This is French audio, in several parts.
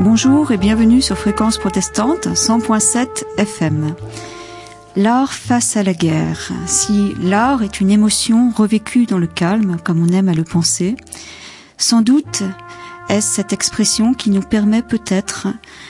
Bonjour et bienvenue sur Fréquence Protestante 100.7 FM. L'art face à la guerre. Si l'art est une émotion revécue dans le calme, comme on aime à le penser, sans doute est-ce cette expression qui nous permet peut-être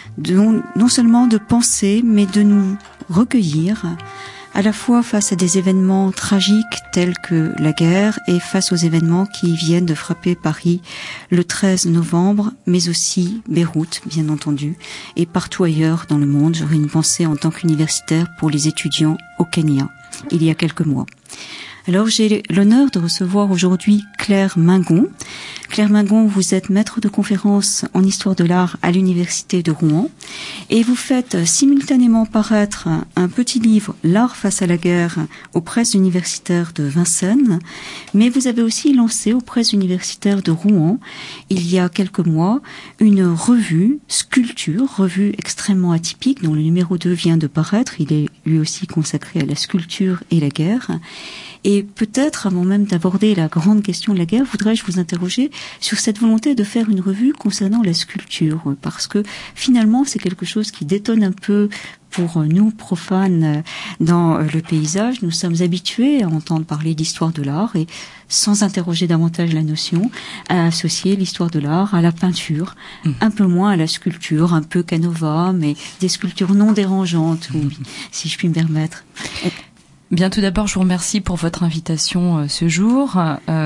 non seulement de penser, mais de nous recueillir, à la fois face à des événements tragiques tels que la guerre et face aux événements qui viennent de frapper Paris le 13 novembre, mais aussi Beyrouth, bien entendu, et partout ailleurs dans le monde. J'aurais une pensée en tant qu'universitaire pour les étudiants au Kenya, il y a quelques mois. Alors j'ai l'honneur de recevoir aujourd'hui Claire Mingon. Claire Mingon, vous êtes maître de conférence en histoire de l'art à l'université de Rouen et vous faites simultanément paraître un petit livre, L'art face à la guerre, aux presses universitaires de Vincennes, mais vous avez aussi lancé aux presses universitaires de Rouen, il y a quelques mois, une revue Sculpture, revue extrêmement atypique dont le numéro 2 vient de paraître. Il est lui aussi consacré à la sculpture et la guerre. Et peut-être, avant même d'aborder la grande question de la guerre, voudrais-je vous interroger sur cette volonté de faire une revue concernant la sculpture, parce que finalement, c'est quelque chose qui détonne un peu pour nous, profanes, dans le paysage. Nous sommes habitués à entendre parler d'histoire de l'art et, sans interroger davantage la notion, à associer l'histoire de l'art à la peinture, un peu moins à la sculpture, un peu Canova, mais des sculptures non dérangeantes, oui, si je puis me permettre. Bien, tout d'abord, je vous remercie pour votre invitation ce jour.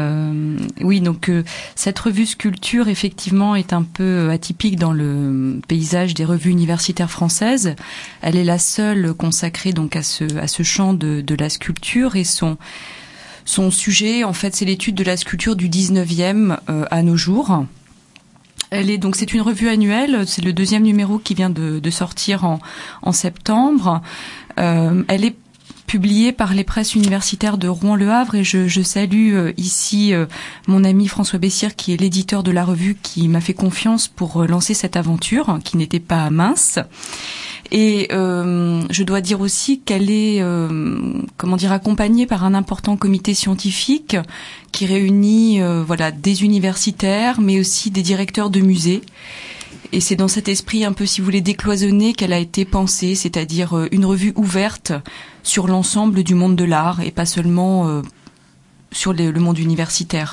Oui, donc cette revue Sculpture, effectivement, est un peu atypique dans le paysage des revues universitaires françaises. Elle est la seule consacrée donc à ce champ de la sculpture, et son sujet, en fait, c'est l'étude de la sculpture du 19e à nos jours. C'est une revue annuelle, c'est le 2e numéro qui vient de sortir en septembre. Elle est publié par les presses universitaires de Rouen-Le Havre, et je salue ici mon ami François Bessire, qui est l'éditeur de la revue, qui m'a fait confiance pour lancer cette aventure, qui n'était pas mince. Et je dois dire aussi qu'elle est accompagnée par un important comité scientifique qui réunit des universitaires, mais aussi des directeurs de musées. Et c'est dans cet esprit un peu, si vous voulez, décloisonné qu'elle a été pensée, c'est-à-dire une revue ouverte sur l'ensemble du monde de l'art et pas seulement sur le monde universitaire.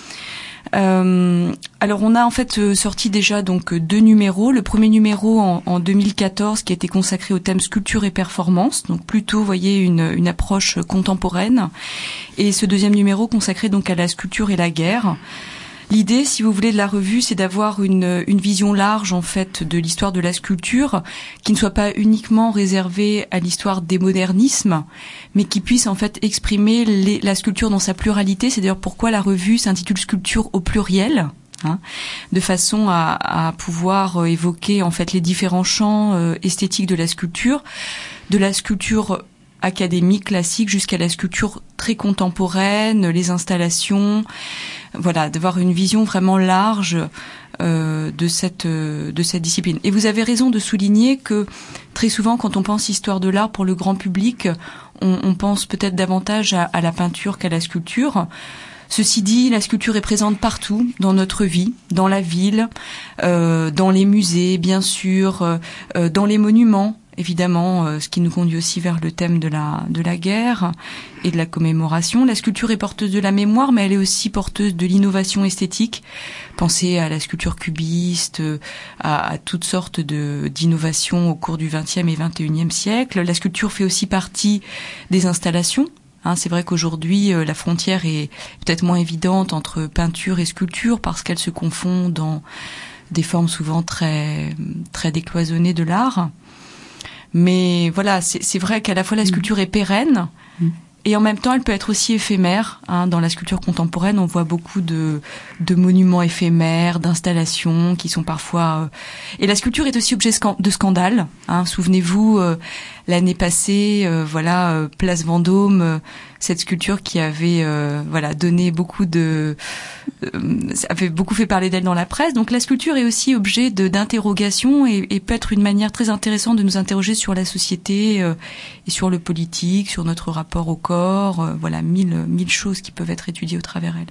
Alors on a en fait sorti déjà donc 2 numéros. Le premier numéro en 2014 qui a été consacré au thème sculpture et performance, donc plutôt, vous voyez, une approche contemporaine. Et ce 2e numéro consacré donc à la sculpture et la guerre. L'idée, si vous voulez, de la revue, c'est d'avoir une vision large, en fait, de l'histoire de la sculpture, qui ne soit pas uniquement réservée à l'histoire des modernismes, mais qui puisse, en fait, exprimer la sculpture dans sa pluralité. C'est d'ailleurs pourquoi la revue s'intitule Sculpture au pluriel, de façon à pouvoir évoquer, en fait, les différents champs esthétiques de la sculpture académique, classique, jusqu'à la sculpture très contemporaine, les installations, voilà, d'avoir une vision vraiment large de cette discipline. Et vous avez raison de souligner que très souvent, quand on pense histoire de l'art pour le grand public, on pense peut-être davantage à la peinture qu'à la sculpture. Ceci dit, la sculpture est présente partout dans notre vie, dans la ville, dans les musées, bien sûr, dans les monuments. Évidemment, ce qui nous conduit aussi vers le thème de la guerre et de la commémoration. La sculpture est porteuse de la mémoire, mais elle est aussi porteuse de l'innovation esthétique. Pensez à la sculpture cubiste, à toutes sortes d'innovations au cours du XXe et XXIe siècle. La sculpture fait aussi partie des installations. C'est vrai qu'aujourd'hui, la frontière est peut-être moins évidente entre peinture et sculpture, parce qu'elle se confond dans des formes souvent très, très décloisonnées de l'art. Mais voilà, c'est vrai qu'à la fois la sculpture est pérenne, et en même temps elle peut être aussi éphémère. Dans la sculpture contemporaine, on voit beaucoup de monuments éphémères, d'installations qui sont parfois... Et la sculpture est aussi objet de scandale. Souvenez-vous, l'année passée, Place Vendôme, cette sculpture qui avait donné avait beaucoup fait parler d'elle dans la presse. Donc la sculpture est aussi objet d'interrogation et peut être une manière très intéressante de nous interroger sur la société et sur le politique, sur notre rapport au corps. Mille choses qui peuvent être étudiées au travers elle.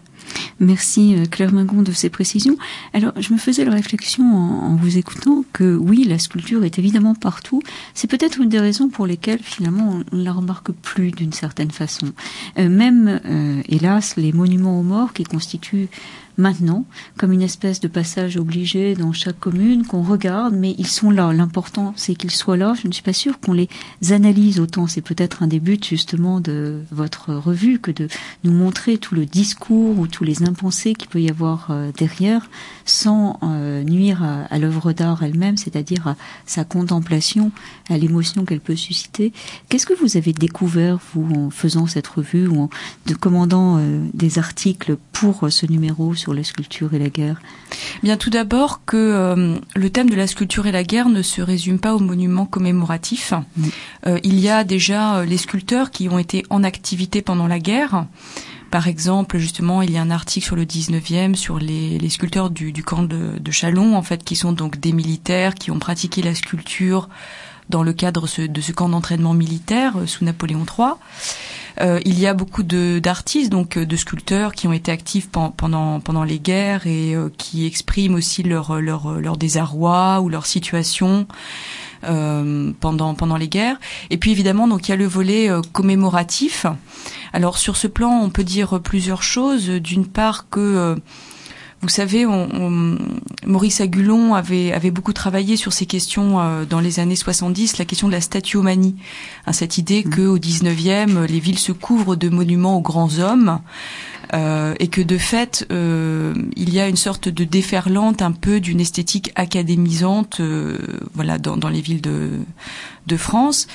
Merci Claire Mingon de ces précisions. Alors, je me faisais la réflexion en vous écoutant que oui, la sculpture est évidemment partout. C'est peut-être une des raisons pour lesquelles finalement on ne la remarque plus d'une certaine façon. Même, hélas, les monuments aux morts qui constituent maintenant comme une espèce de passage obligé dans chaque commune qu'on regarde, mais ils sont là. L'important, c'est qu'ils soient là. Je ne suis pas sûre qu'on les analyse autant. C'est peut-être un des buts justement de votre revue que de nous montrer tout le discours ou tous les impensés qu'il peut y avoir derrière, sans nuire à l'œuvre d'art elle-même, c'est-à-dire à sa contemplation, à l'émotion qu'elle peut susciter. Qu'est-ce que vous avez découvert, vous, en faisant cette revue ou en commandant des articles pour ce numéro sur la sculpture et la guerre? Bien, tout d'abord que le thème de la sculpture et la guerre ne se résume pas aux monuments commémoratifs. Il y a déjà les sculpteurs qui ont été en activité pendant la guerre. Par exemple, justement, il y a un article sur le 19e sur les sculpteurs du camp de Châlons, en fait, qui sont donc des militaires qui ont pratiqué la sculpture dans le cadre de ce camp d'entraînement militaire sous Napoléon III. Il y a beaucoup d'artistes, donc de sculpteurs qui ont été actifs pendant les guerres et qui expriment aussi leur désarroi ou leur situation pendant les guerres. Et puis évidemment, donc il y a le volet commémoratif. Alors sur ce plan, on peut dire plusieurs choses. D'une part que vous savez, Maurice Agulon avait beaucoup travaillé sur ces questions dans les années 70, la question de la statuomanie. Cette idée qu'au 19e, les villes se couvrent de monuments aux grands hommes et que de fait, il y a une sorte de déferlante un peu d'une esthétique académisante voilà, dans les villes de France.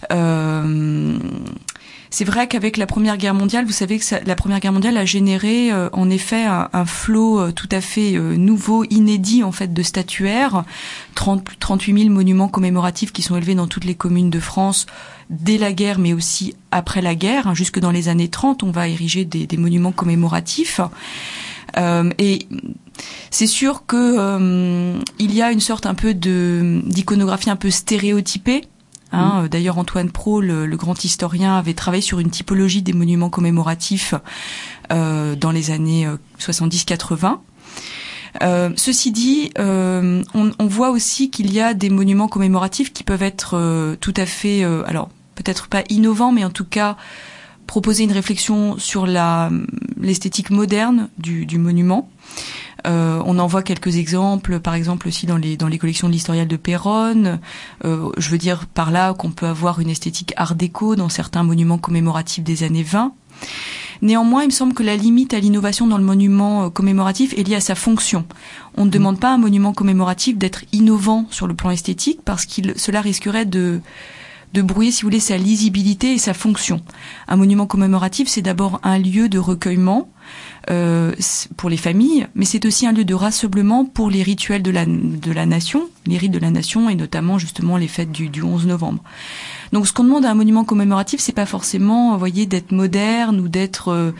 C'est vrai qu'avec la Première Guerre mondiale, vous savez que la Première Guerre mondiale a généré en effet un flot tout à fait nouveau, inédit en fait de statuaires, 38 000 monuments commémoratifs qui sont élevés dans toutes les communes de France dès la guerre, mais aussi après la guerre. Jusque dans les années 30, on va ériger des monuments commémoratifs. Et c'est sûr que il y a une sorte un peu d'iconographie un peu stéréotypée. D'ailleurs, Antoine Pro, le grand historien, avait travaillé sur une typologie des monuments commémoratifs dans les années 70-80. Ceci dit, on voit aussi qu'il y a des monuments commémoratifs qui peuvent être tout à fait, alors peut-être pas innovants, mais en tout cas proposer une réflexion sur l'esthétique moderne du monument. On en voit quelques exemples, par exemple aussi dans les collections de l'historial de Péronne. Je veux dire par là qu'on peut avoir une esthétique art déco dans certains monuments commémoratifs des années 20. Néanmoins, il me semble que la limite à l'innovation dans le monument commémoratif est liée à sa fonction. On ne demande pas à un monument commémoratif d'être innovant sur le plan esthétique parce que cela risquerait de brouiller, si vous voulez, sa lisibilité et sa fonction. Un monument commémoratif, c'est d'abord un lieu de recueillement pour les familles, mais c'est aussi un lieu de rassemblement pour les rituels de la nation, les rites de la nation et notamment justement les fêtes du 11 novembre. Donc ce qu'on demande à un monument commémoratif, c'est pas forcément, vous voyez, d'être moderne ou d'être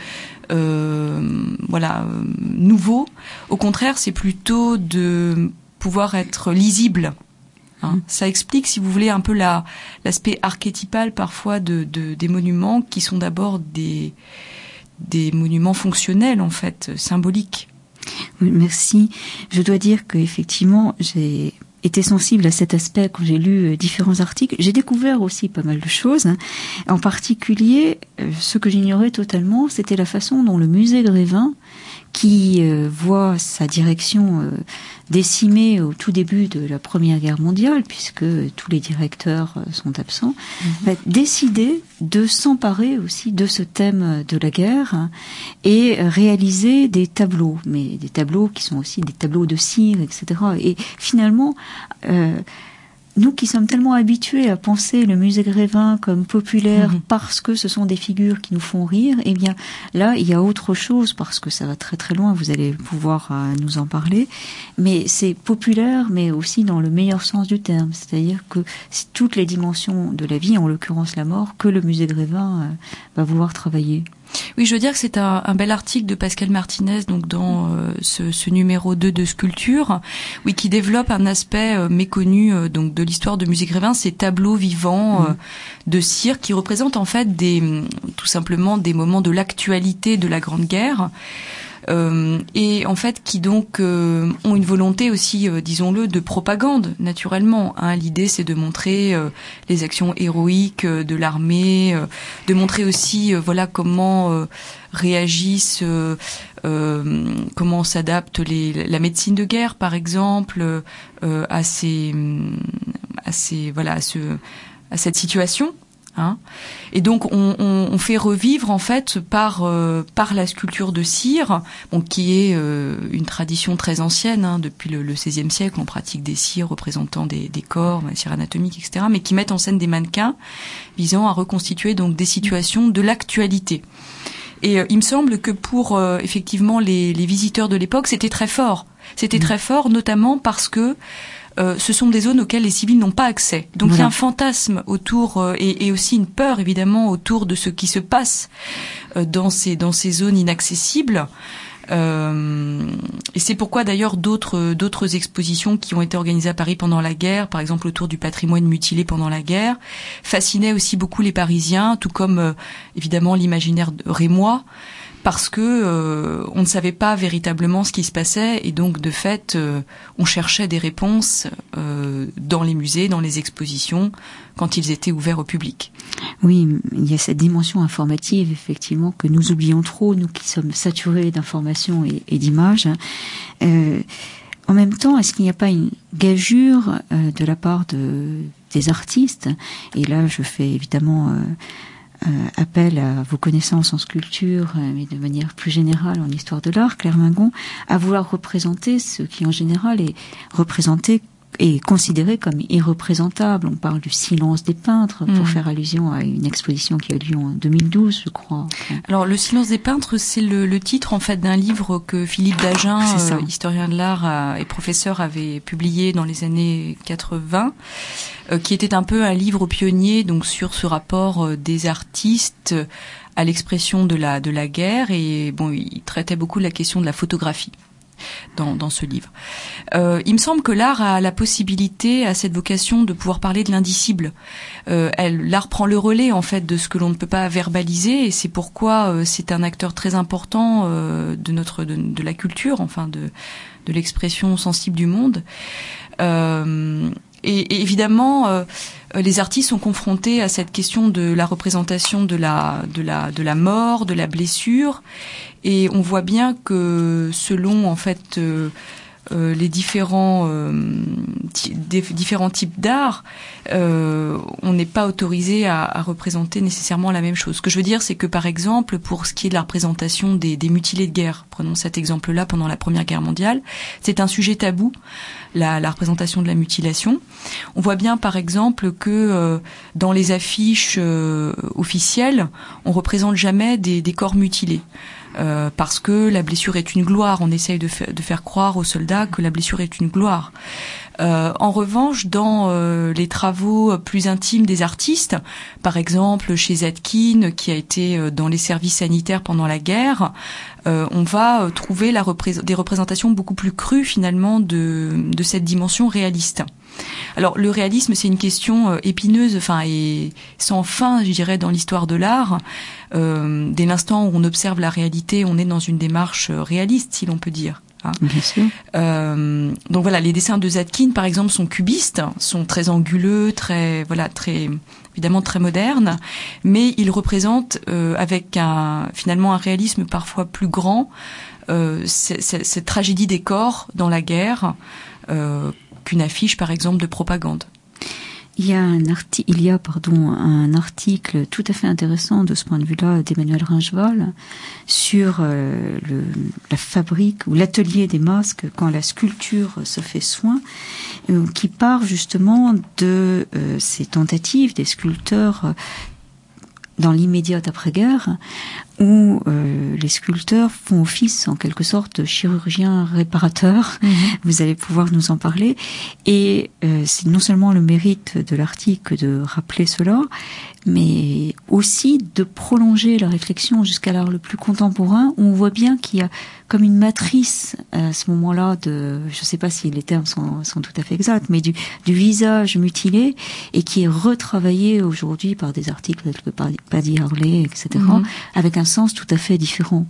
nouveau. Au contraire, c'est plutôt de pouvoir être lisible. Ça explique, si vous voulez, un peu l'aspect archétypal parfois des monuments qui sont d'abord des monuments fonctionnels, en fait, symboliques. Oui, merci. Je dois dire qu'effectivement, j'ai été sensible à cet aspect quand j'ai lu différents articles. J'ai découvert aussi pas mal de choses. En particulier, ce que j'ignorais totalement, c'était la façon dont le musée Grévin, qui voit sa direction décimée au tout début de la Première Guerre mondiale, puisque tous les directeurs sont absents, va décider de s'emparer aussi de ce thème de la guerre et réaliser des tableaux, mais des tableaux qui sont aussi des tableaux de cire, etc. Et finalement, nous qui sommes tellement habitués à penser le musée Grévin comme populaire parce que ce sont des figures qui nous font rire, eh bien là il y a autre chose parce que ça va très très loin, vous allez pouvoir nous en parler, mais c'est populaire mais aussi dans le meilleur sens du terme, c'est-à-dire que c'est toutes les dimensions de la vie, en l'occurrence la mort, que le musée Grévin va vouloir travailler. Oui, je veux dire que c'est un bel article de Pascal Martinez, donc dans ce numéro 2 de Sculpture, oui, qui développe un aspect méconnu donc de l'histoire de musée Grévin, ces tableaux vivants de cire qui représentent en fait tout simplement des moments de l'actualité de la Grande Guerre. et en fait qui donc ont une volonté aussi, disons-le, de propagande naturellement. L'idée c'est de montrer les actions héroïques de l'armée, de montrer aussi voilà réagissent, comment s'adapte la médecine de guerre par exemple à cette situation. Et donc on fait revivre en fait par la sculpture de cire, qui est une tradition très ancienne, depuis le XVIe siècle. On pratique des cires représentant des corps, des cires anatomiques, etc., mais qui mettent en scène des mannequins visant à reconstituer donc des situations de l'actualité. Et il me semble que pour effectivement les visiteurs de l'époque, c'était très fort. C'était très fort, notamment parce que ce sont des zones auxquelles les civils n'ont pas accès. Donc il y a un fantasme autour et aussi une peur évidemment autour de ce qui se passe dans ces zones inaccessibles. Et c'est pourquoi d'ailleurs d'autres expositions qui ont été organisées à Paris pendant la guerre, par exemple autour du patrimoine mutilé pendant la guerre, fascinaient aussi beaucoup les Parisiens, tout comme évidemment l'imaginaire rémois, parce que on ne savait pas véritablement ce qui se passait et donc de fait on cherchait des réponses dans les musées, dans les expositions, quand ils étaient ouverts au public. Oui, il y a cette dimension informative effectivement que nous oublions trop, nous qui sommes saturés d'informations et d'images. En même temps, est-ce qu'il n'y a pas une gageure de la part des artistes? Et là, je fais évidemment appel à vos connaissances en sculpture, mais de manière plus générale en histoire de l'art, Claire Mingon, à vouloir représenter ce qui en général est représenté et considéré comme irreprésentable. On parle du silence des peintres, pour faire allusion à une exposition qui a eu lieu en 2012, je crois. Alors, le silence des peintres, c'est le titre, en fait, d'un livre que Philippe Dagen, historien de l'art et professeur, avait publié dans les années 80, qui était un peu un livre pionnier, donc, sur ce rapport des artistes à l'expression de la guerre, et bon, il traitait beaucoup de la question de la photographie dans ce livre. Il me semble que l'art a la possibilité, a cette vocation de pouvoir parler de l'indicible. L'art prend le relais en fait de ce que l'on ne peut pas verbaliser, et c'est pourquoi c'est un acteur très important de la culture, enfin de l'expression sensible du monde. Et évidemment, les artistes sont confrontés à cette question de la représentation de la mort, de la blessure, et on voit bien que selon en fait les différents types d'art, on n'est pas autorisé à représenter nécessairement la même chose. Ce que je veux dire, c'est que par exemple, pour ce qui est de la représentation des mutilés de guerre, prenons cet exemple-là pendant la Première Guerre mondiale, c'est un sujet tabou, la représentation de la mutilation. On voit bien par exemple que dans les affiches officielles, on représente jamais des corps mutilés. Parce que la blessure est une gloire. On essaye de faire croire aux soldats que la blessure est une gloire. En revanche, dans les travaux plus intimes des artistes, par exemple chez Zadkine, qui a été dans les services sanitaires pendant la guerre, on va trouver des représentations beaucoup plus crues finalement de cette dimension réaliste. Alors le réalisme, c'est une question épineuse, et sans fin, je dirais, dans l'histoire de l'art. Dès l'instant où on observe la réalité, on est dans une démarche réaliste, si l'on peut dire. Bien sûr. Donc voilà, les dessins de Zadkine, par exemple, sont cubistes, sont très anguleux, très évidemment très modernes, mais ils représentent avec finalement un réalisme parfois plus grand cette tragédie des corps dans la guerre qu'une affiche, par exemple, de propagande. Il y a un article tout à fait intéressant de ce point de vue-là d'Emmanuel Ringeval sur la fabrique ou l'atelier des masques quand la sculpture se fait soin, qui part justement de ces tentatives des sculpteurs dans l'immédiat après-guerre, où les sculpteurs font office en quelque sorte de chirurgiens réparateurs. Vous allez pouvoir nous en parler. Et c'est non seulement le mérite de l'article de rappeler cela, mais aussi de prolonger la réflexion jusqu'à l'art le plus contemporain, où on voit bien qu'il y a comme une matrice à ce moment-là je ne sais pas si les termes sont tout à fait exacts, mais du visage mutilé, et qui est retravaillé aujourd'hui par des articles tels que Paddy Harley, etc., avec un sens tout à fait différent.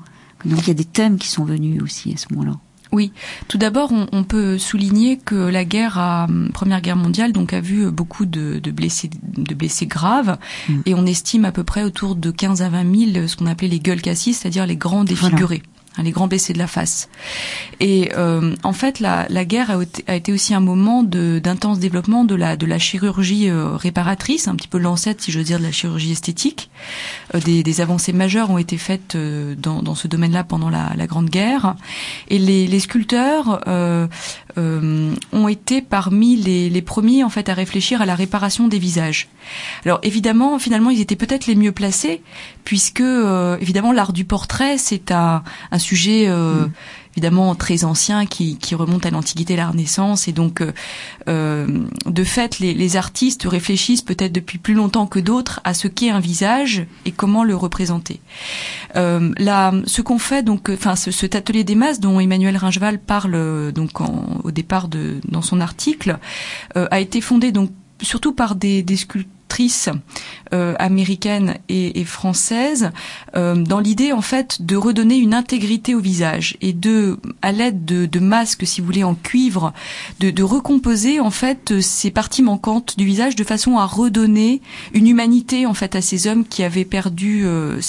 Donc il y a des thèmes qui sont venus aussi à ce moment-là. Oui, tout d'abord, on peut souligner que la Première Guerre mondiale, donc, a vu beaucoup de blessés graves, et on estime à peu près autour de 15 à 20 000 ce qu'on appelait les gueules cassées, c'est-à-dire les grands défigurés. Les grands blessés de la face. Et en fait, la guerre a été aussi un moment d'intense développement de la chirurgie réparatrice, un petit peu l'ancêtre, si je veux dire, de la chirurgie esthétique. Des avancées majeures ont été faites dans ce domaine-là pendant la Grande Guerre. Et les sculpteurs ont été parmi les premiers en fait à réfléchir à la réparation des visages. Alors évidemment, finalement, ils étaient peut-être les mieux placés, puisque évidemment l'art du portrait, c'est un sujet évidemment très ancien qui remonte à l'Antiquité et la Renaissance, et donc de fait les artistes réfléchissent peut-être depuis plus longtemps que d'autres à ce qu'est un visage et comment le représenter. Ce qu'on fait donc, cet atelier des masses dont Emmanuel Ringeval parle donc au départ dans son article, a été fondé donc surtout par des sculptrices américaines et françaises, dans l'idée en fait de redonner une intégrité au visage et à l'aide de masques, si vous voulez, en cuivre, de recomposer en fait ces parties manquantes du visage de façon à redonner une humanité en fait à ces hommes qui avaient perdu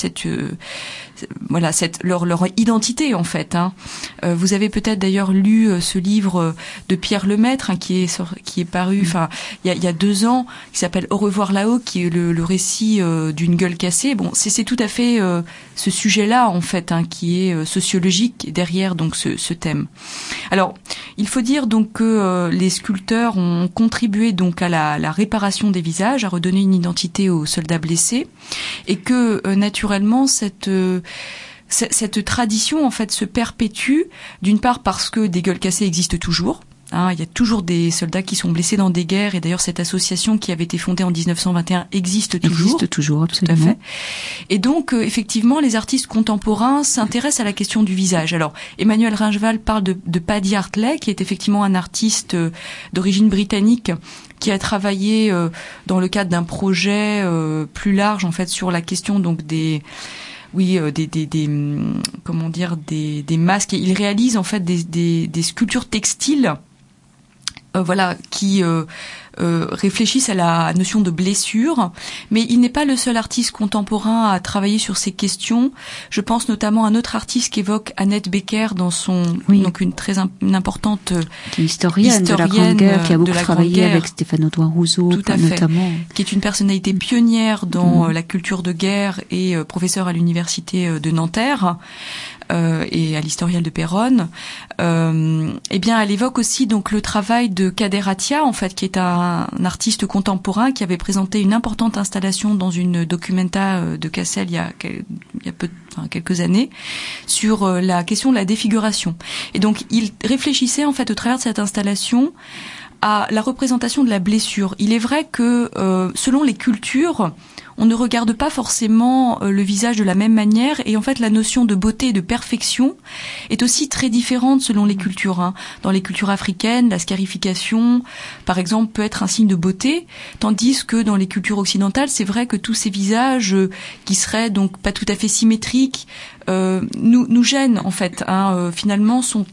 leur identité en fait. Vous avez peut-être d'ailleurs lu ce livre de Pierre Lemaître qui est paru il y a 2 ans, qui s'appelle Au revoir là-haut, qui est le récit d'une gueule cassée. Bon, c'est tout à fait ce sujet-là en fait qui est sociologique derrière donc ce thème. Alors, il faut dire donc que les sculpteurs ont contribué donc à la réparation des visages, à redonner une identité aux soldats blessés, et que naturellement cette tradition en fait se perpétue, d'une part parce que des gueules cassées existent toujours. Il y a toujours des soldats qui sont blessés dans des guerres, et d'ailleurs cette association qui avait été fondée en 1921 existe toujours. Existe toujours, absolument. Tout à fait. Et donc effectivement, les artistes contemporains s'intéressent à la question du visage. Alors Emmanuel Ringeval parle de Paddy Hartley, qui est effectivement un artiste d'origine britannique, qui a travaillé dans le cadre d'un projet plus large en fait sur la question donc des masques. Et il réalise en fait des sculptures textiles qui réfléchissent à la notion de blessure, mais il n'est pas le seul artiste contemporain à travailler sur ces questions. Je pense notamment à un autre artiste qui évoque Annette Becker dans donc une importante historienne de la Grande Guerre, qui a beaucoup travaillé avec Stéphane Audouin Rousseau, notamment, qui est une personnalité pionnière dans la culture de guerre et professeur à l'université de Nanterre. Et à l'historienne de Péronne, elle évoque aussi donc le travail de Kader Attia, en fait, qui est un artiste contemporain qui avait présenté une importante installation dans une documenta de Cassel il y a quelques années sur la question de la défiguration. Et donc il réfléchissait en fait au travers de cette installation à la représentation de la blessure. Il est vrai que selon les cultures, on ne regarde pas forcément le visage de la même manière, et en fait la notion de beauté et de perfection est aussi très différente selon les cultures. Dans les cultures africaines, la scarification, par exemple, peut être un signe de beauté, tandis que dans les cultures occidentales, c'est vrai que tous ces visages qui seraient donc pas tout à fait symétriques nous gênent en fait. Finalement, sont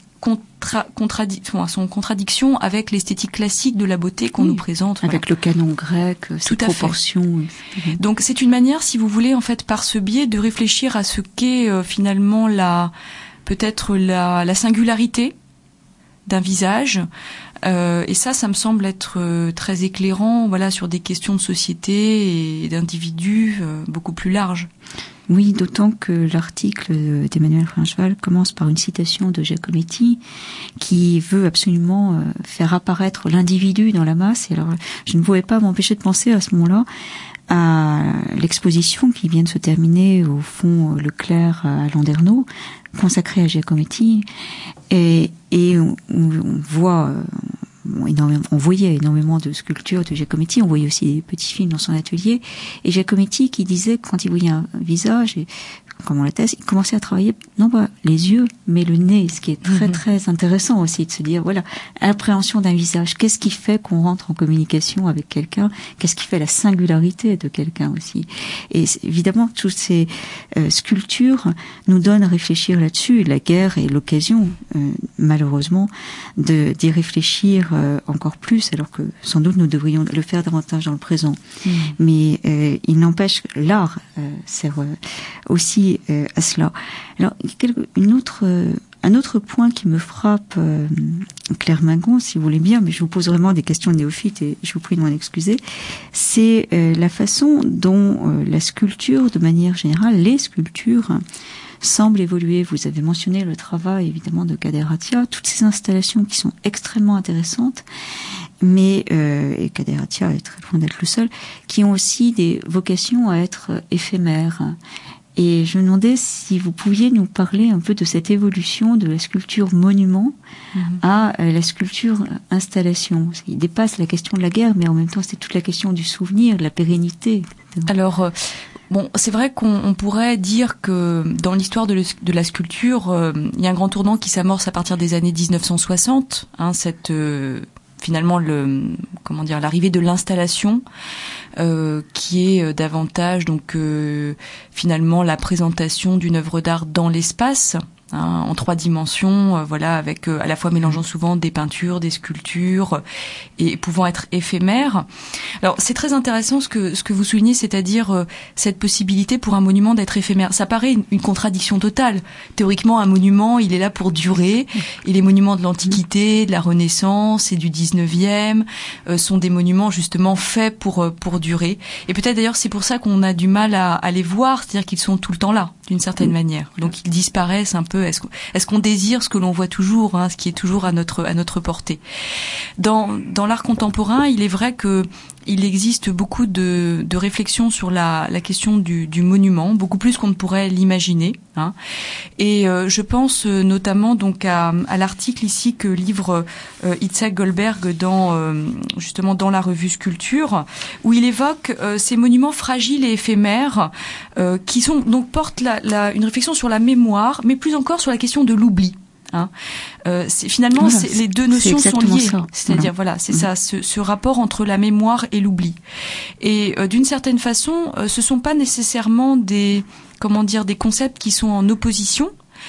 en contradiction avec l'esthétique classique de la beauté qu'on nous présente. Avec le canon grec, ses proportions. Donc c'est une manière, si vous voulez, en fait, par ce biais, de réfléchir à ce qu'est finalement peut-être la singularité d'un visage. Et ça me semble être très éclairant, sur des questions de société et d'individus beaucoup plus larges. Oui, d'autant que l'article d'Emmanuel Ringeval commence par une citation de Giacometti qui veut absolument faire apparaître l'individu dans la masse. Et alors, je ne pouvais pas m'empêcher de penser à ce moment-là à l'exposition qui vient de se terminer au Fonds Leclerc à Landerneau, consacrée à Giacometti. Et on voit... on voyait énormément de sculptures de Giacometti, on voyait aussi des petits films dans son atelier, et Giacometti qui disait que quand il voyait un visage, et comme la thèse, il commençait à travailler non pas les yeux, mais le nez, ce qui est très très intéressant aussi de se dire voilà, appréhension d'un visage, qu'est-ce qui fait qu'on rentre en communication avec quelqu'un, qu'est-ce qui fait la singularité de quelqu'un aussi. Et évidemment, toutes ces sculptures nous donnent à réfléchir là-dessus. La guerre est l'occasion, malheureusement, d'y réfléchir encore plus, alors que sans doute nous devrions le faire davantage dans le présent. Mais il n'empêche que l'art sert aussi à cela. Alors, un autre point qui me frappe, Claire Mingon, si vous voulez bien, mais je vous pose vraiment des questions de néophyte et je vous prie de m'en excuser, c'est la façon dont la sculpture, de manière générale, les sculptures, semblent évoluer. Vous avez mentionné le travail, évidemment, de Kader Attia, toutes ces installations qui sont extrêmement intéressantes, mais et Kader Attia est très loin d'être le seul, qui ont aussi des vocations à être éphémères. Et je me demandais si vous pouviez nous parler un peu de cette évolution de la sculpture monument à la sculpture installation. Il dépasse la question de la guerre, mais en même temps, c'est toute la question du souvenir, de la pérennité. Alors, bon, c'est vrai qu'on pourrait dire que dans l'histoire de la sculpture, il y a un grand tournant qui s'amorce à partir des années 1960, finalement l'arrivée de l'installation qui est davantage donc finalement la présentation d'une œuvre d'art dans l'espace, en 3 dimensions, voilà, avec à la fois mélangeant souvent des peintures, des sculptures et pouvant être éphémères. Alors c'est très intéressant ce que vous soulignez, c'est-à-dire cette possibilité pour un monument d'être éphémère. Ça paraît une contradiction totale. Théoriquement, un monument, il est là pour durer. Et les monuments de l'Antiquité, de la Renaissance et du 19e sont des monuments justement faits pour durer. Et peut-être d'ailleurs c'est pour ça qu'on a du mal à les voir, c'est-à-dire qu'ils sont tout le temps là, d'une certaine manière. Donc ils disparaissent un peu. Est-ce qu'on désire ce que l'on voit toujours, ce qui est toujours à notre portée. Dans l'art contemporain, il est vrai que il existe beaucoup de réflexions sur la question du monument, beaucoup plus qu'on ne pourrait l'imaginer. Et je pense notamment donc à l'article ici que livre Itzhak Goldberg justement dans la revue Sculpture, où il évoque ces monuments fragiles et éphémères qui portent une réflexion sur la mémoire, mais plus encore sur la question de l'oubli. Finalement, les deux notions sont liées. C'est-à-dire, c'est ça, ce rapport entre la mémoire et l'oubli. Et d'une certaine façon, ce sont pas nécessairement des concepts qui sont en opposition.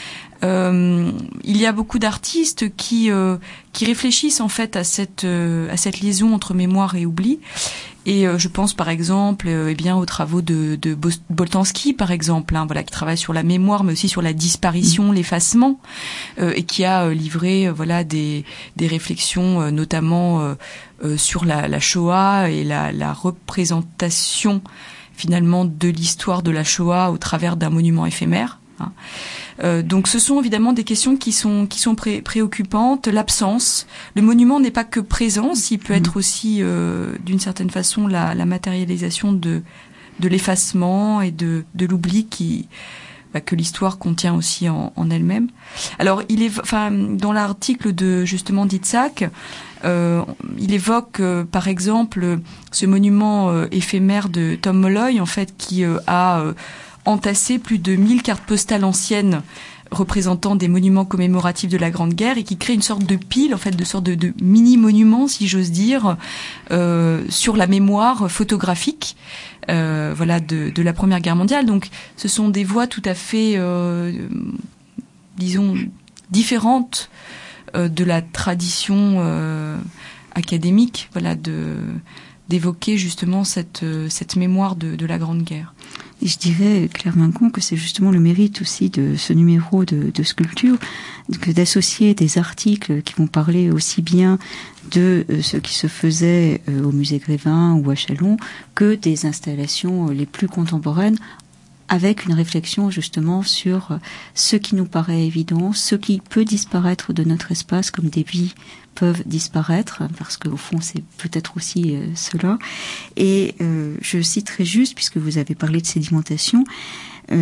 Il y a beaucoup d'artistes qui réfléchissent en fait à cette liaison entre mémoire et oubli. Et je pense par exemple aux travaux de Boltanski par exemple, qui travaille sur la mémoire mais aussi sur la disparition, l'effacement, et qui a livré des réflexions notamment sur la Shoah et la représentation finalement de l'histoire de la Shoah au travers d'un monument éphémère. Donc ce sont évidemment des questions qui sont préoccupantes. L'absence, le monument n'est pas que présence, il peut être aussi d'une certaine façon la matérialisation de l'effacement et de l'oubli que l'histoire contient aussi en elle-même. Alors dans l'article justement d'Itzhak, il évoque par exemple ce monument éphémère de Tom Molloy en fait qui a entassé plus de 1000 cartes postales anciennes représentant des monuments commémoratifs de la Grande Guerre et qui crée une sorte de pile, en fait, de sorte de mini-monument, si j'ose dire, sur la mémoire photographique, de la Première Guerre mondiale. Donc, ce sont des voies tout à fait, disons, différentes de la tradition académique, d'évoquer justement cette mémoire de la Grande Guerre. Et je dirais, Claire Mingon, que c'est justement le mérite aussi de ce numéro de sculpture, que d'associer des articles qui vont parler aussi bien de ce qui se faisait au musée Grévin ou à Châlons que des installations les plus contemporaines, avec une réflexion justement sur ce qui nous paraît évident, ce qui peut disparaître de notre espace comme des vies peuvent disparaître, parce qu'au fond c'est peut-être aussi cela. Et je citerai juste, puisque vous avez parlé de sédimentation,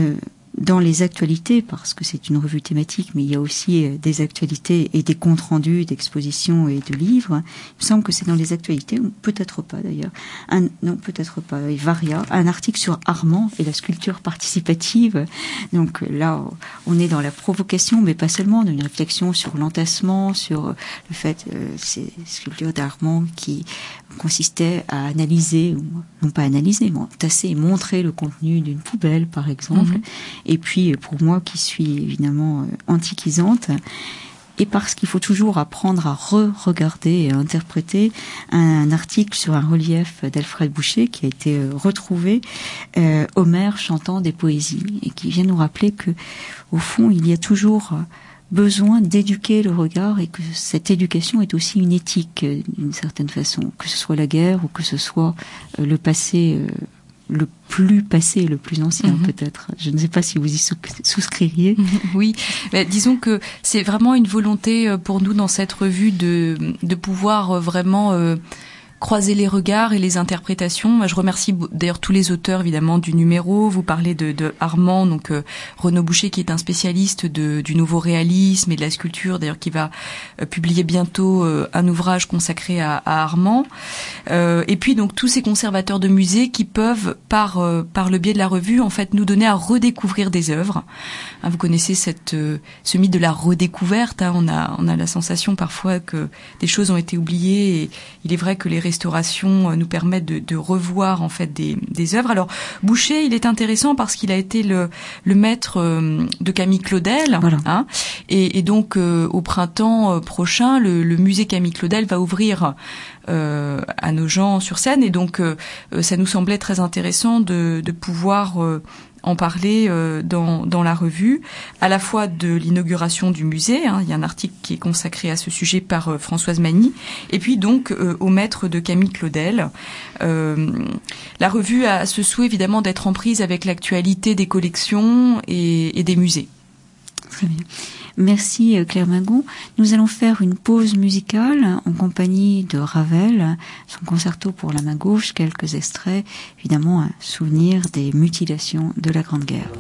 dans les actualités, parce que c'est une revue thématique, mais il y a aussi des actualités et des comptes rendus d'expositions et de livres. Il me semble que c'est dans les actualités, ou peut-être pas d'ailleurs. Non, peut-être pas. Varia, un article sur Armand et la sculpture participative. Donc là, on est dans la provocation, mais pas seulement, d'une réflexion sur l'entassement, sur le fait, ces sculptures d'Armand qui consistait à analyser, ou non pas analyser, mais tasser et montrer le contenu d'une poubelle, par exemple. Et puis, pour moi, qui suis évidemment antiquisante, et parce qu'il faut toujours apprendre à re-regarder et à interpréter un article sur un relief d'Alfred Boucher qui a été retrouvé, Homère chantant des poésies, et qui vient nous rappeler que, au fond, il y a toujours besoin d'éduquer le regard, et que cette éducation est aussi une éthique d'une certaine façon, que ce soit la guerre ou que ce soit le passé, le plus passé, le plus ancien peut-être. Je ne sais pas si vous y souscririez. Oui, mais disons que c'est vraiment une volonté pour nous dans cette revue de pouvoir vraiment croiser les regards et les interprétations. Moi, je remercie d'ailleurs tous les auteurs évidemment du numéro. Vous parlez de Armand, donc Renaud Boucher, qui est un spécialiste du nouveau réalisme et de la sculpture, d'ailleurs qui va publier bientôt un ouvrage consacré à Armand. Et puis donc tous ces conservateurs de musées qui peuvent par le biais de la revue en fait nous donner à redécouvrir des œuvres. Hein, vous connaissez ce mythe de la redécouverte. Hein, on a la sensation parfois que des choses ont été oubliées, et il est vrai que les restaurations nous permettent de revoir en fait des œuvres. Alors Boucher, il est intéressant parce qu'il a été le maître de Camille Claudel, voilà. Hein, et donc au printemps prochain, le musée Camille Claudel va ouvrir à Nogent-sur-Seine, et donc ça nous semblait très intéressant de pouvoir en parler dans la revue, à la fois de l'inauguration du musée, hein, il y a un article qui est consacré à ce sujet par Françoise Magny, et puis donc au maître de Camille Claudel. La revue a ce souhait évidemment d'être en prise avec l'actualité des collections et des musées. Très bien. Merci Claire Mingon. Nous allons faire une pause musicale en compagnie de Ravel, son concerto pour la main gauche, quelques extraits, évidemment un souvenir des mutilations de la Grande Guerre.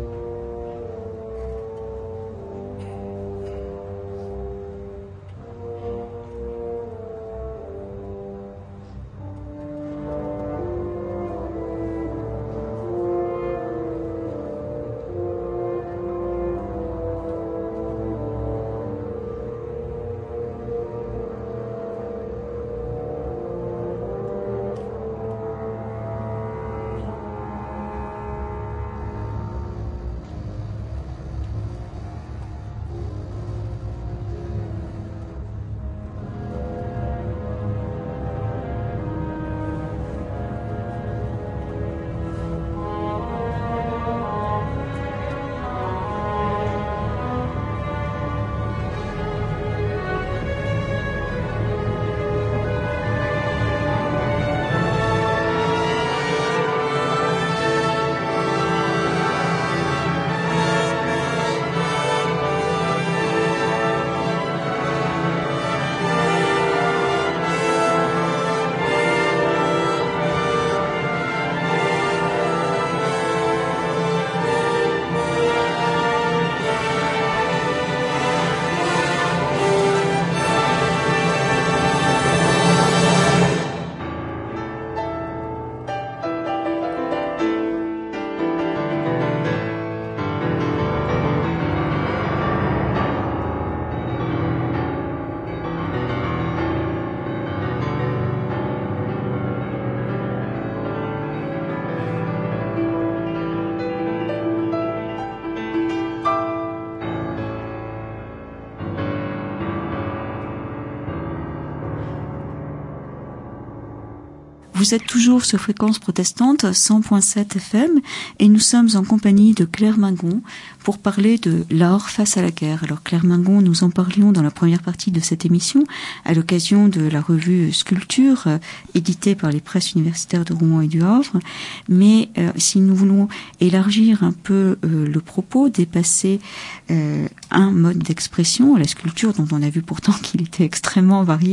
Vous êtes toujours sur Fréquence Protestante 100.7 FM et nous sommes en compagnie de Claire Mingon pour parler de l'art face à la guerre. Alors Claire Mingon, nous en parlions dans la première partie de cette émission à l'occasion de la revue Sculpture éditée par les presses universitaires de Rouen et du Havre. Mais si nous voulons élargir un peu le propos, dépasser un mode d'expression, la sculpture dont on a vu pourtant qu'il était extrêmement varié,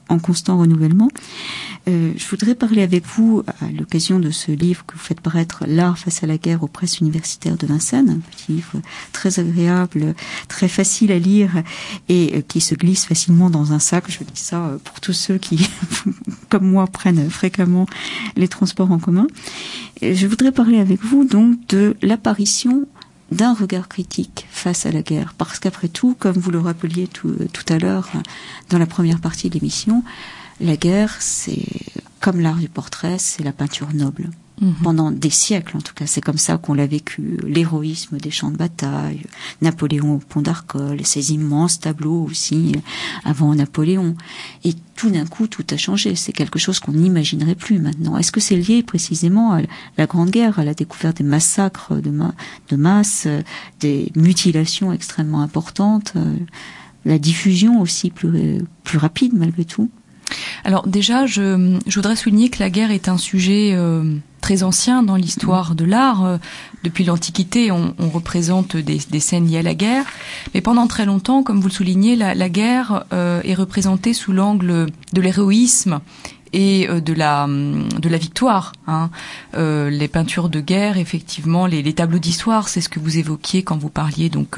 en constant renouvellement. Je voudrais parler avec vous à l'occasion de ce livre que vous faites paraître, L'art face à la guerre aux presses universitaires de Vincennes, un petit livre très agréable, très facile à lire et qui se glisse facilement dans un sac. Je dis ça pour tous ceux qui, comme moi, prennent fréquemment les transports en commun. Et je voudrais parler avec vous donc de l'apparition d'un regard critique face à la guerre, parce qu'après tout, comme vous le rappeliez tout à l'heure dans la première partie de l'émission, la guerre, c'est comme l'art du portrait, c'est la peinture noble. Pendant des siècles, en tout cas, c'est comme ça qu'on l'a vécu. L'héroïsme des champs de bataille, Napoléon au pont d'Arcole, ces immenses tableaux aussi avant Napoléon. Et tout d'un coup, tout a changé. C'est quelque chose qu'on n'imaginerait plus maintenant. Est-ce que c'est lié précisément à la Grande Guerre, à la découverte des massacres de masse, des mutilations extrêmement importantes, la diffusion aussi plus rapide malgré tout? Alors déjà, je voudrais souligner que la guerre est un sujet très ancien dans l'histoire de l'art. Depuis l'Antiquité, on représente des scènes liées à la guerre. Mais pendant très longtemps, comme vous le soulignez, la guerre est représentée sous l'angle de l'héroïsme et de la victoire. Les peintures de guerre, effectivement, les tableaux d'histoire, c'est ce que vous évoquiez quand vous parliez donc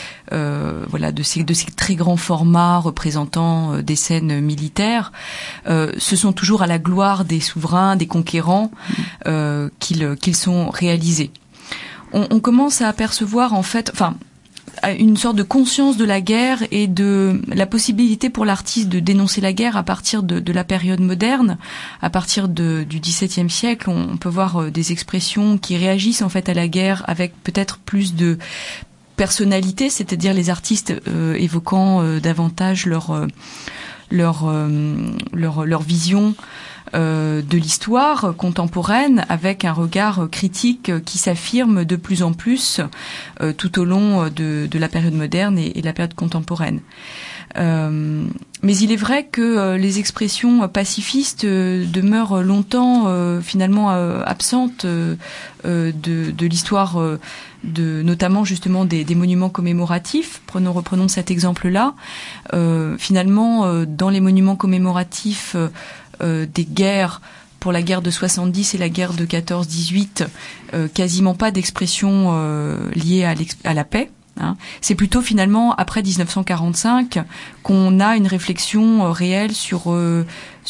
de ces très grands formats représentant des scènes militaires. Ce sont toujours à la gloire des souverains, des conquérants qu'ils sont réalisés. On commence à apercevoir en fait, une sorte de conscience de la guerre et de la possibilité pour l'artiste de dénoncer la guerre à partir de la période moderne, à partir du XVIIe siècle. On peut voir des expressions qui réagissent en fait à la guerre avec peut-être plus de personnalité, c'est-à-dire les artistes évoquant davantage leur vision de l'histoire contemporaine avec un regard critique qui s'affirme de plus en plus tout au long de la période moderne et de la période contemporaine. Mais il est vrai que les expressions pacifistes demeurent longtemps finalement absentes de l'histoire notamment justement des monuments commémoratifs. Reprenons cet exemple-là. Finalement, dans les monuments commémoratifs des guerres, pour la guerre de 70 et la guerre de 14-18, quasiment pas d'expression liée à la paix. C'est plutôt finalement après 1945 qu'on a une réflexion réelle sur le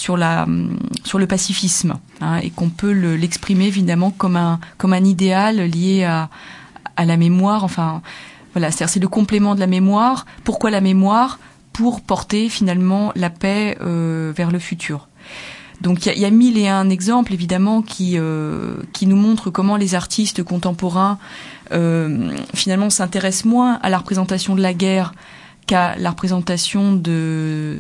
pacifisme, et qu'on peut l'exprimer évidemment comme un idéal lié à la mémoire. Enfin, voilà, c'est le complément de la mémoire. Pourquoi la mémoire? Pour porter finalement la paix vers le futur. Donc il y a 1001 exemples évidemment qui nous montrent comment les artistes contemporains finalement s'intéressent moins à la représentation de la guerre qu'à la représentation des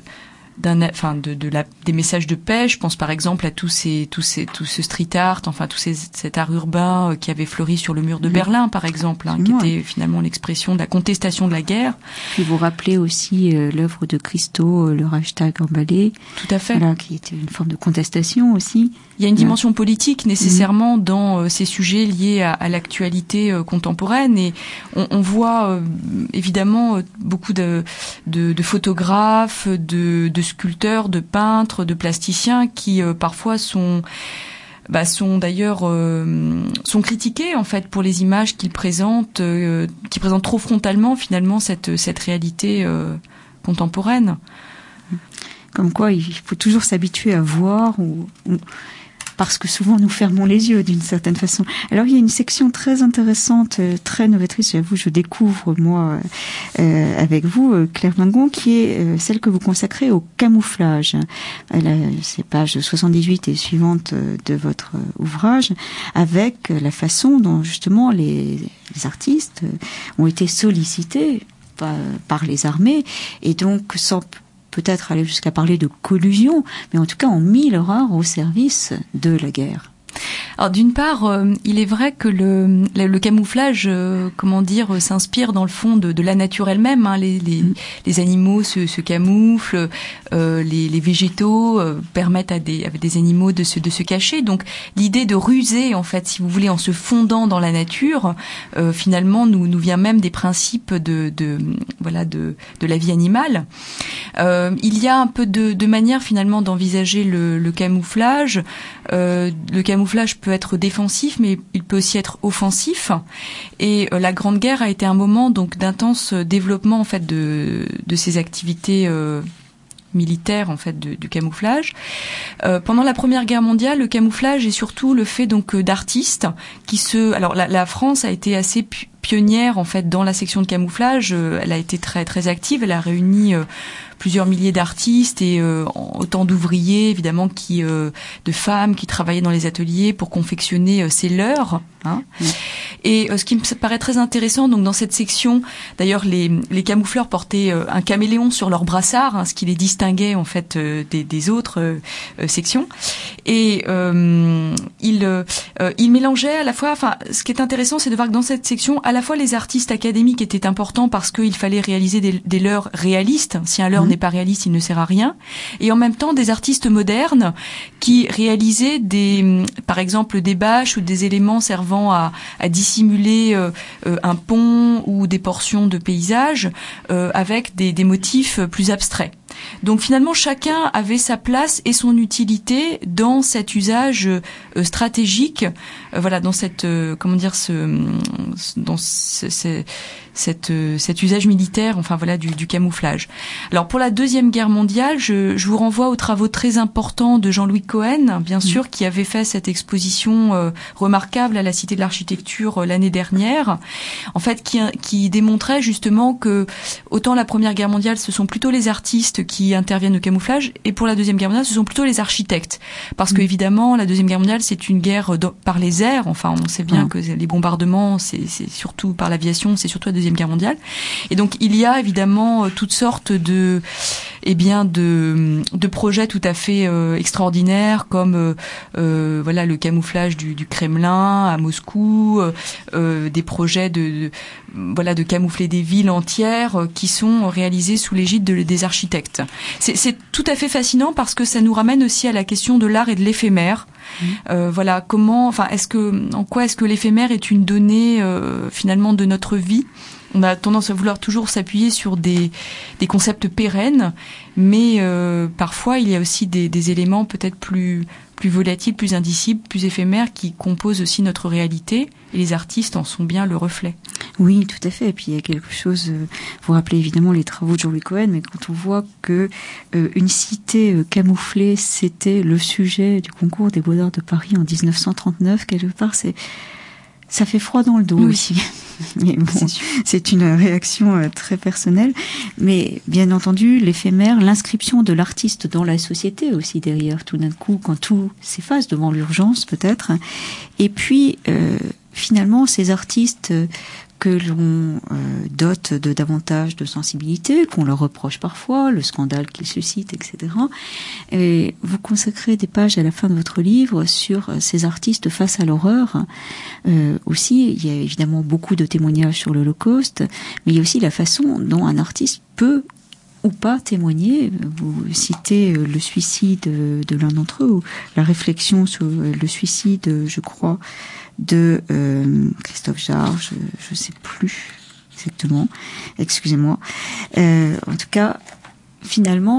messages de paix. Je pense par exemple à tout ce street art, cet art urbain qui avait fleuri sur le mur de Berlin par exemple, qui était finalement l'expression de la contestation de la guerre. Puis vous rappelez aussi l'œuvre de Christo, le Reichstag emballé. Tout à fait. Voilà, qui était une forme de contestation aussi. Il y a une dimension politique nécessairement dans ces sujets liés à l'actualité contemporaine, et on voit évidemment beaucoup de photographes, de sculpteurs, de peintres, de plasticiens qui parfois sont d'ailleurs sont critiqués en fait pour les images qu'ils présentent, qui présentent trop frontalement finalement cette réalité contemporaine. Comme quoi, il faut toujours s'habituer à voir parce que souvent nous fermons les yeux d'une certaine façon. Alors il y a une section très intéressante, très novatrice, j'avoue, je découvre moi avec vous, Claire Mingon, qui est celle que vous consacrez au camouflage. C'est page 78 et suivante de votre ouvrage, avec la façon dont justement les artistes ont été sollicités par les armées, et donc sans peut-être aller jusqu'à parler de collusion, mais en tout cas ont mis leur art au service de la guerre. Alors d'une part, il est vrai que le camouflage, s'inspire dans le fond de la nature elle-même. Hein. Les animaux se camouflent, les végétaux permettent à des animaux de se cacher. Donc l'idée de ruser, en fait, si vous voulez, en se fondant dans la nature, finalement, nous vient même des principes de la vie animale. Il y a un peu de manière finalement d'envisager le camouflage. Le camouflage peut être défensif, mais il peut aussi être offensif. Et la Grande Guerre a été un moment donc d'intense développement en fait de ces activités militaires en fait du camouflage. Pendant la Première Guerre mondiale, le camouflage est surtout le fait donc d'artistes qui alors la France a été assez pionnière en fait dans la section de camouflage. Elle a été très très active. Elle a réuni plusieurs milliers d'artistes et autant d'ouvriers évidemment de femmes qui travaillaient dans les ateliers pour confectionner ces leurres. Hein. Et ce qui me paraît très intéressant donc dans cette section, d'ailleurs les camoufleurs portaient un caméléon sur leur brassard, hein, ce qui les distinguait en fait des autres sections. Et ils mélangeaient à la fois. Enfin, ce qui est intéressant, c'est de voir que dans cette section, à la fois les artistes académiques étaient importants parce qu'il fallait réaliser des leurres réalistes. Si un leurre n'est pas réaliste, il ne sert à rien. Et en même temps, des artistes modernes qui réalisaient par exemple des bâches ou des éléments servant à dissimuler un pont ou des portions de paysage avec des motifs plus abstraits. Donc finalement, chacun avait sa place et son utilité dans cet usage stratégique, dans cet usage militaire, du camouflage. Alors pour la Deuxième Guerre mondiale, je vous renvoie aux travaux très importants de Jean-Louis Cohen, bien sûr, qui avait fait cette exposition remarquable à la Cité de l'Architecture l'année dernière, en fait, qui démontrait justement que autant la Première Guerre mondiale, ce sont plutôt les artistes qui interviennent au camouflage, et pour la Deuxième Guerre mondiale, ce sont plutôt les architectes, parce que évidemment, la Deuxième Guerre mondiale, c'est une guerre par les airs. Enfin, on sait bien que les bombardements, c'est surtout par l'aviation, c'est surtout la Deuxième Guerre mondiale. Et donc, il y a évidemment toutes sortes de projets tout à fait extraordinaires, comme le camouflage du Kremlin à Moscou, des projets de camoufler des villes entières qui sont réalisés sous l'égide des architectes. C'est tout à fait fascinant parce que ça nous ramène aussi à la question de l'art et de l'éphémère. En quoi est-ce que l'éphémère est une donnée finalement de notre vie? On a tendance à vouloir toujours s'appuyer sur des concepts pérennes, mais parfois il y a aussi des éléments peut-être plus volatiles, plus indicibles, plus éphémères qui composent aussi notre réalité, et les artistes en sont bien le reflet. Oui, tout à fait. Et puis il y a quelque chose, vous rappelez évidemment les travaux de Jean-Louis Cohen, mais quand on voit que une cité camouflée, c'était le sujet du concours des Beaux-Arts de Paris en 1939, quelque part, ça fait froid dans le dos aussi. Mais bon, c'est une réaction très personnelle. Mais bien entendu, l'éphémère, l'inscription de l'artiste dans la société aussi derrière, tout d'un coup, quand tout s'efface devant l'urgence peut-être. Et puis, finalement, ces artistes que l'on dote de davantage de sensibilité, qu'on leur reproche parfois, le scandale qu'ils suscitent, etc. Et vous consacrez des pages à la fin de votre livre sur ces artistes face à l'horreur. Aussi, il y a évidemment beaucoup de témoignages sur l'Holocauste, mais il y a aussi la façon dont un artiste peut ou pas témoigner. Vous citez le suicide de l'un d'entre eux, ou la réflexion sur le suicide, je crois, de Christophe Jarre, je ne sais plus exactement, excusez-moi. En tout cas, finalement,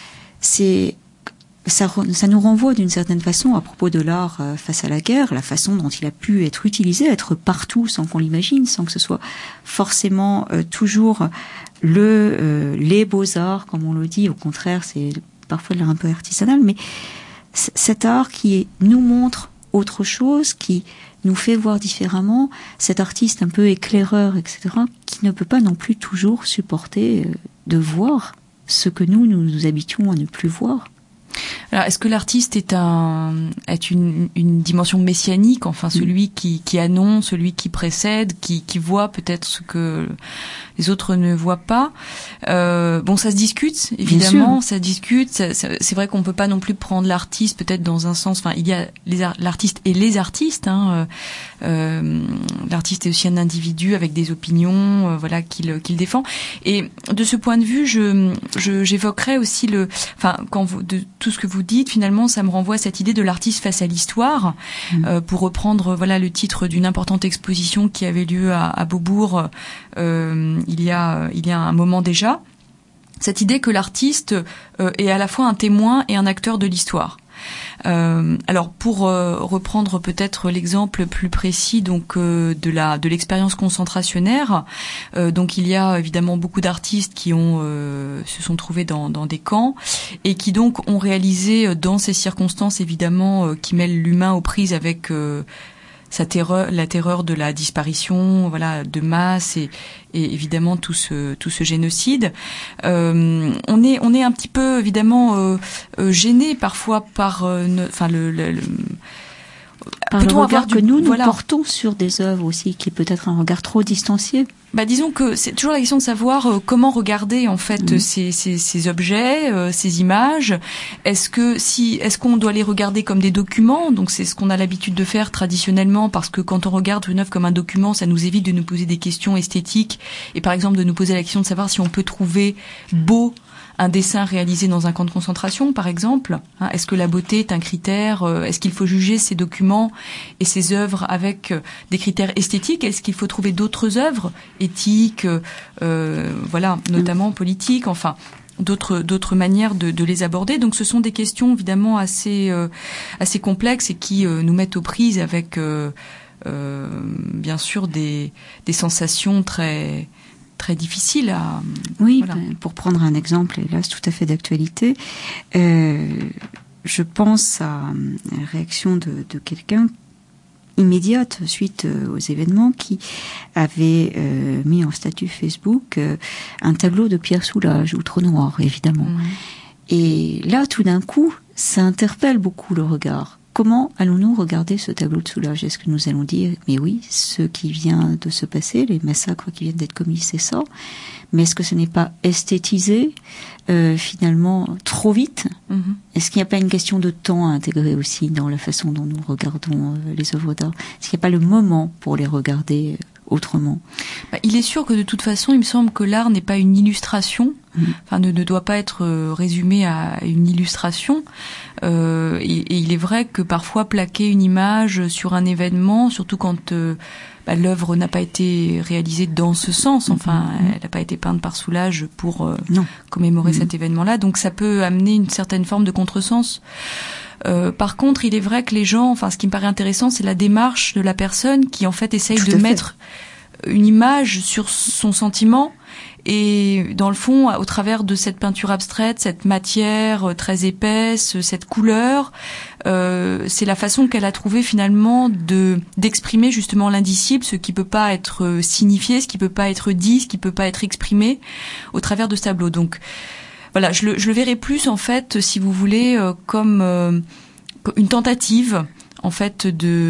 ça nous renvoie d'une certaine façon à propos de l'art face à la guerre, la façon dont il a pu être utilisé, être partout sans qu'on l'imagine, sans que ce soit forcément toujours les beaux-arts, comme on le dit. Au contraire, c'est parfois de l'art un peu artisanal, mais cet art qui nous montre autre chose, qui nous fait voir différemment, cet artiste un peu éclaireur, etc., qui ne peut pas non plus toujours supporter de voir ce que nous habituons à ne plus voir. Alors, est-ce que l'artiste est une dimension messianique, enfin celui qui annonce, celui qui précède, qui voit peut-être ce que les autres ne voient pas. Bon, ça se discute, évidemment, ça discute. C'est vrai qu'on peut pas non plus prendre l'artiste peut-être dans un sens. Enfin, il y a l'artiste et les artistes. L'artiste est aussi un individu avec des opinions, voilà, qu'il défend. Et de ce point de vue, j'évoquerais aussi de tout ce que vous dites. Finalement, ça me renvoie à cette idée de l'artiste face à l'histoire. Pour reprendre, voilà, le titre d'une importante exposition qui avait lieu à Beaubourg. Il y a un moment déjà, cette idée que l'artiste est à la fois un témoin et un acteur de l'histoire. Alors pour reprendre peut-être l'exemple plus précis donc de l'expérience concentrationnaire, donc il y a évidemment beaucoup d'artistes qui se sont trouvés dans des camps et qui donc ont réalisé dans ces circonstances évidemment qui mêlent l'humain aux prises avec la terreur de la disparition, voilà, de masse et évidemment tout ce génocide. On est un petit peu évidemment gêné parfois par par le regard que nous portons sur des œuvres aussi, qui est peut-être un regard trop distancié. Disons que c'est toujours la question de savoir comment regarder en fait ces objets, ces images. Est-ce qu'on doit les regarder comme des documents? Donc c'est ce qu'on a l'habitude de faire traditionnellement, parce que quand on regarde une œuvre comme un document, ça nous évite de nous poser des questions esthétiques et par exemple de nous poser la question de savoir si on peut trouver beau un dessin réalisé dans un camp de concentration, par exemple. Est-ce que la beauté est un critère? Est-ce qu'il faut juger ces documents et ces œuvres avec des critères esthétiques? Est-ce qu'il faut trouver d'autres œuvres éthiques, voilà, notamment politiques, enfin d'autres manières de les aborder? Donc ce sont des questions évidemment assez complexes et qui nous mettent aux prises avec bien sûr des sensations très difficile à... Oui, voilà. Pour prendre un exemple, hélas, tout à fait d'actualité, je pense à une réaction de quelqu'un immédiate suite aux événements qui avait mis en statut Facebook un tableau de Pierre Soulages, Outre Noir, évidemment. Et là, tout d'un coup, ça interpelle beaucoup le regard. Comment allons-nous regarder ce tableau de Soulages? Est-ce que nous allons dire, mais oui, ce qui vient de se passer, les massacres qui viennent d'être commis, c'est ça. Mais est-ce que ce n'est pas esthétisé, finalement, trop vite? Est-ce qu'il n'y a pas une question de temps à intégrer aussi dans la façon dont nous regardons les œuvres d'art? Est-ce qu'il n'y a pas le moment pour les regarder autrement? Il est sûr que de toute façon, il me semble que l'art n'est pas une illustration, enfin ne doit pas être résumé à une illustration. Et il est vrai que parfois plaquer une image sur un événement, surtout quand l'œuvre n'a pas été réalisée dans ce sens, enfin elle n'a pas été peinte par Soulages pour commémorer cet événement-là, donc ça peut amener une certaine forme de contresens. Par contre, il est vrai que les gens, enfin, ce qui me paraît intéressant, c'est la démarche de la personne qui, en fait, essaye de mettre une image sur son sentiment. Et dans le fond, au travers de cette peinture abstraite, cette matière très épaisse, cette couleur, c'est la façon qu'elle a trouvé finalement d'exprimer justement l'indicible, ce qui peut pas être signifié, ce qui peut pas être dit, ce qui peut pas être exprimé au travers de ce tableau. Donc, voilà, je le verrai plus en fait, si vous voulez, comme une tentative en fait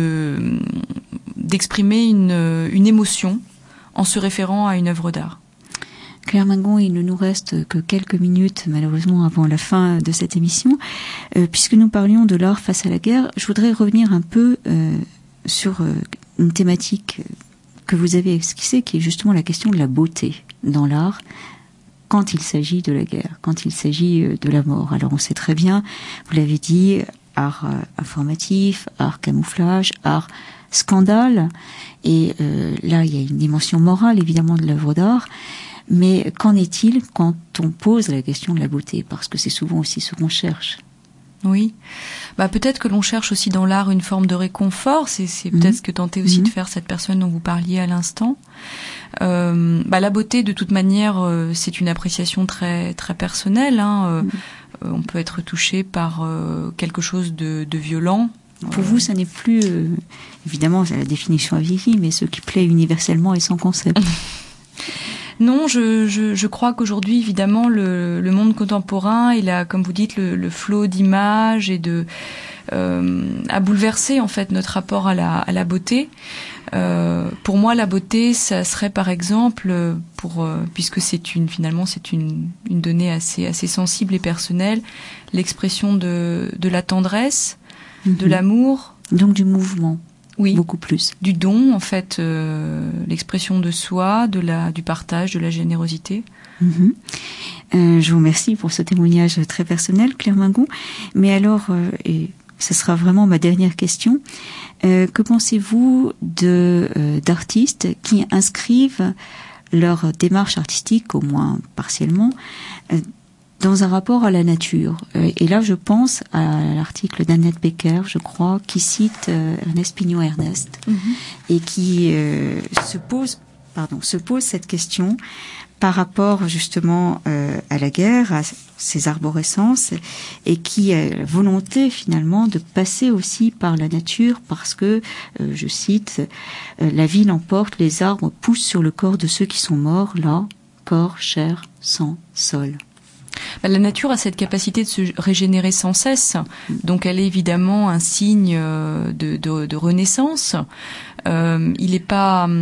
d'exprimer une émotion en se référant à une œuvre d'art. Claire Mingon, il ne nous reste que quelques minutes malheureusement avant la fin de cette émission. Puisque nous parlions de l'art face à la guerre, je voudrais revenir un peu sur une thématique que vous avez esquissée, qui est justement la question de la beauté dans l'art. Quand il s'agit de la guerre, quand il s'agit de la mort. Alors on sait très bien, vous l'avez dit, art informatif, art camouflage, art scandale, et là il y a une dimension morale évidemment de l'œuvre d'art, mais qu'en est-il quand on pose la question de la beauté? Parce que c'est souvent aussi ce qu'on cherche. Oui, peut-être que l'on cherche aussi dans l'art une forme de réconfort, c'est peut-être ce que tentait aussi de faire cette personne dont vous parliez à l'instant. La beauté, de toute manière, c'est une appréciation très très personnelle. On peut être touché par quelque chose de violent. Pour vous, ça n'est plus, évidemment, la définition a vieilli, mais ce qui plaît universellement et sans concept. Non, je crois qu'aujourd'hui, évidemment, le monde contemporain, il a, comme vous dites, le flot d'images et a bouleversé en fait notre rapport à la beauté. Pour moi, la beauté, ça serait par exemple, puisque c'est une donnée assez sensible et personnelle, l'expression de la tendresse, de l'amour, donc du mouvement. Oui, beaucoup plus. Du don, en fait, l'expression de soi, du partage, de la générosité. Je vous remercie pour ce témoignage très personnel, Claire Mingon. Mais alors, et ce sera vraiment ma dernière question, que pensez-vous d'artistes qui inscrivent leur démarche artistique, au moins partiellement, dans un rapport à la nature? Et là, je pense à l'article d'Annette Becker, je crois, qui cite Ernest Pignon-Ernest et qui se pose cette question par rapport justement à la guerre, à ces arborescences, et qui a la volonté finalement de passer aussi par la nature parce que, je cite, la vie l'emporte, les arbres poussent sur le corps de ceux qui sont morts, là, corps, chair, sang, sol. La nature a cette capacité de se régénérer sans cesse, donc elle est évidemment un signe de renaissance. Il est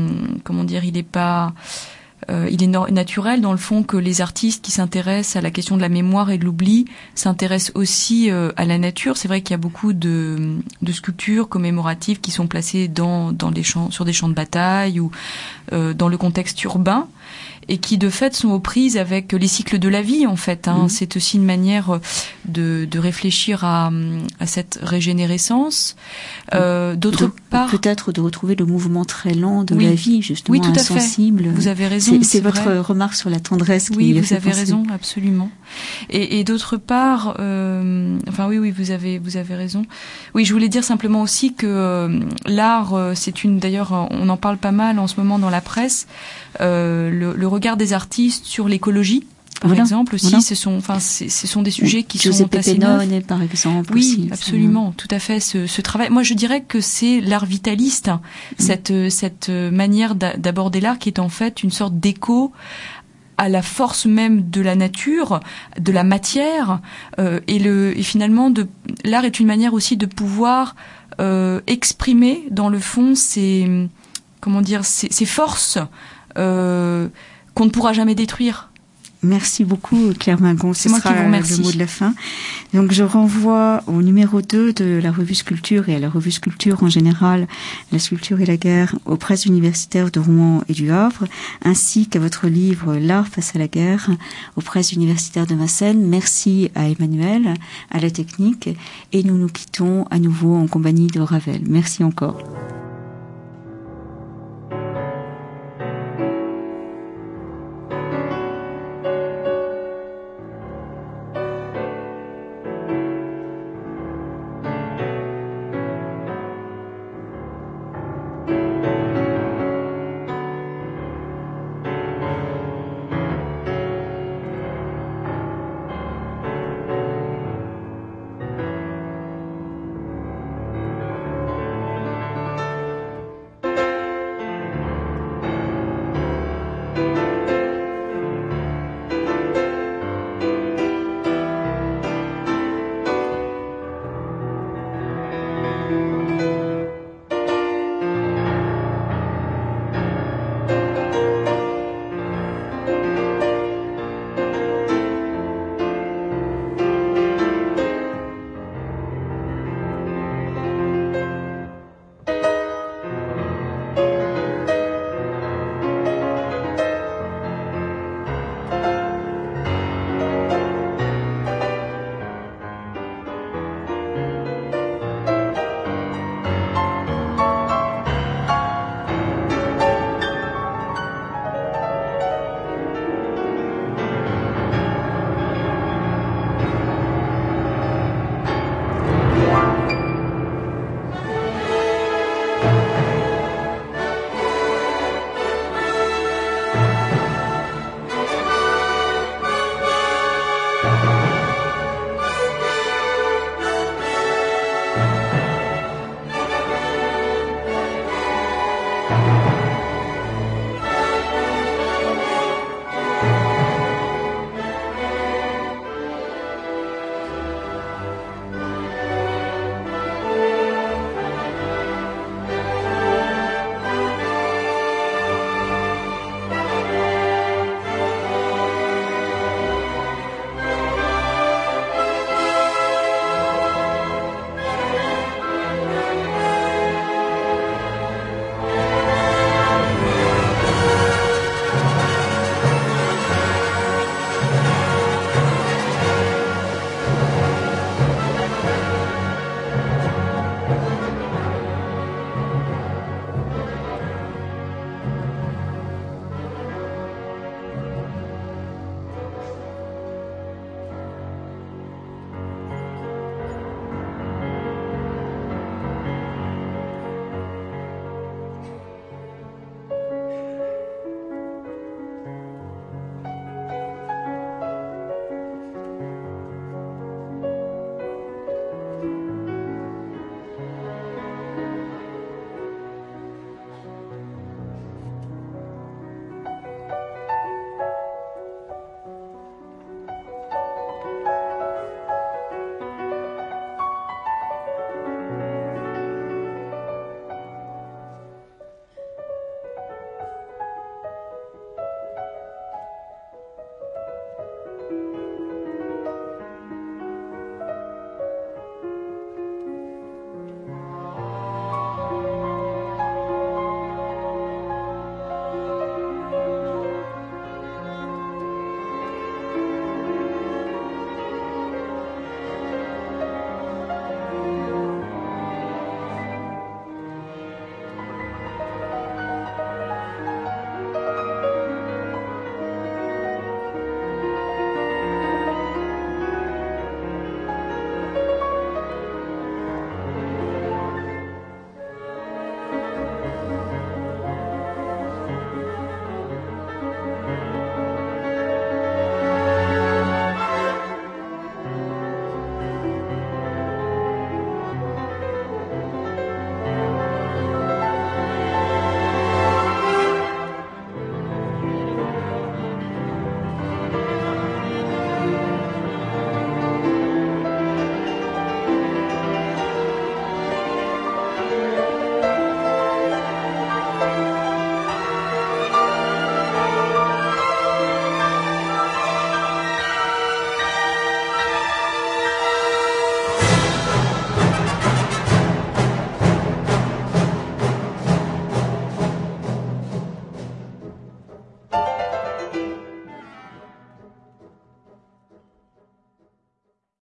naturel dans le fond que les artistes qui s'intéressent à la question de la mémoire et de l'oubli s'intéressent aussi à la nature. C'est vrai qu'il y a beaucoup de sculptures commémoratives qui sont placées sur des champs de bataille ou dans le contexte urbain, et qui de fait sont aux prises avec les cycles de la vie en fait. C'est aussi une manière de réfléchir à cette régénérescence. D'autre part, peut-être de retrouver le mouvement très lent de la vie, justement, oui, tout à insensible. Fait. Vous avez raison. C'est votre remarque sur la tendresse qui vous fait avez penser. Raison, absolument. Et d'autre part, oui, vous avez raison. Oui, je voulais dire simplement aussi que l'art, d'ailleurs, on en parle pas mal en ce moment dans la presse. Le regard des artistes sur l'écologie, par exemple, aussi, ce sont des sujets qui sont assez neufs. Par exemple. Oui, aussi, absolument, tout à fait. Ce travail, moi, je dirais que c'est l'art vitaliste, cette manière d'aborder l'art qui est en fait une sorte d'écho à la force même de la nature, de la matière, et finalement, l'art est une manière aussi de pouvoir exprimer, dans le fond, ces forces qu'on ne pourra jamais détruire. Merci beaucoup, Claire Mingon. C'est moi qui vous remercie. Le mot de la fin. Donc, je renvoie au numéro 2 de la revue Sculpture et à la revue Sculpture en général, La sculpture et la guerre, aux presses universitaires de Rouen et du Havre, ainsi qu'à votre livre L'art face à la guerre, aux presses universitaires de Vincennes. Merci à Emmanuel, à la technique, et nous nous quittons à nouveau en compagnie de Ravel. Merci encore.